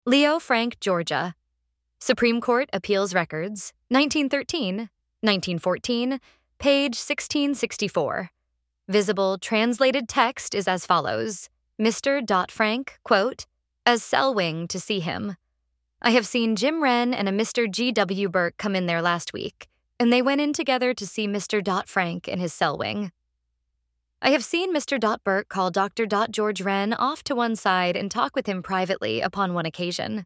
Leo Frank, Georgia. Supreme Court Appeals Records, 1913, 1914, page 1664. Visible translated text is as follows. Mr. Frank, quote, as cell wing to see him. I have seen Jim Wren and a Mr. G.W. Burke come in there last week, and they went in together to see Mr. Frank in his cell wing. I have seen Mr. Burke call Dr. George Wren off to one side and talk with him privately upon one occasion.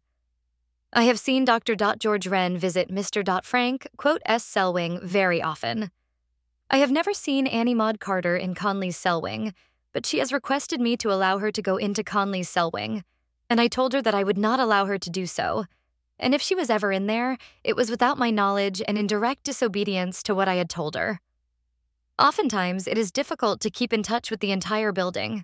I have seen Dr. George Wren visit Mr. Frank, quote, S. cell wing very often. I have never seen Annie Maud Carter in Conley's cell wing, but she has requested me to allow her to go into Conley's cell wing, and I told her that I would not allow her to do so, and if she was ever in there, it was without my knowledge and in direct disobedience to what I had told her. Oftentimes, it is difficult to keep in touch with the entire building.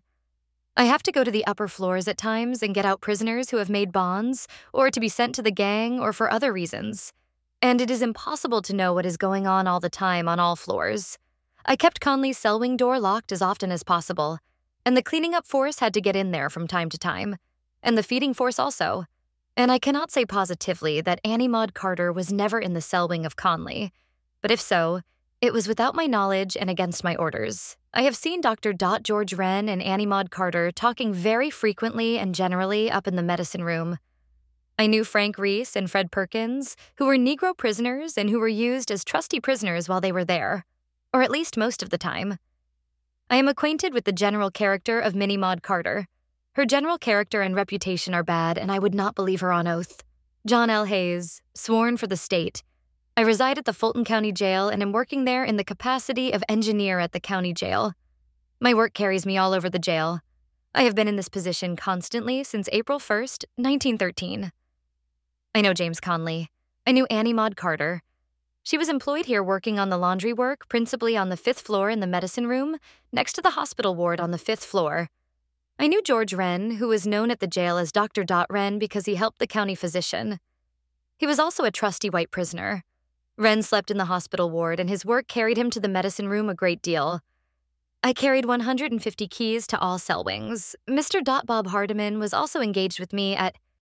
I have to go to the upper floors at times and get out prisoners who have made bonds, or to be sent to the gang, or for other reasons. And it is impossible to know what is going on all the time on all floors. I kept Conley's cell wing door locked as often as possible, and the cleaning up force had to get in there from time to time, and the feeding force also. And I cannot say positively that Annie Maud Carter was never in the cell wing of Conley, but if so, it was without my knowledge and against my orders. I have seen Dr. George Wren and Annie Maud Carter talking very frequently and generally up in the medicine room. I knew Frank Reese and Fred Perkins, who were Negro prisoners and who were used as trusty prisoners while they were there, or at least most of the time. I am acquainted with the general character of Minnie Maud Carter. Her general character and reputation are bad, and I would not believe her on oath. John L. Hayes, sworn for the state. I reside at the Fulton County Jail and am working there in the capacity of engineer at the county jail. My work carries me all over the jail. I have been in this position constantly since April 1st, 1913. I know James Conley. I knew Annie Maud Carter. She was employed here working on the laundry work, principally on the 5th floor in the medicine room, next to the hospital ward on the 5th floor. I knew George Wren, who was known at the jail as Dr. Wren because he helped the county physician. He was also a trusty white prisoner. Wren slept in the hospital ward, and his work carried him to the medicine room a great deal. I carried 150 keys to all cell wings. Mr. Bob Hardiman was also engaged with me at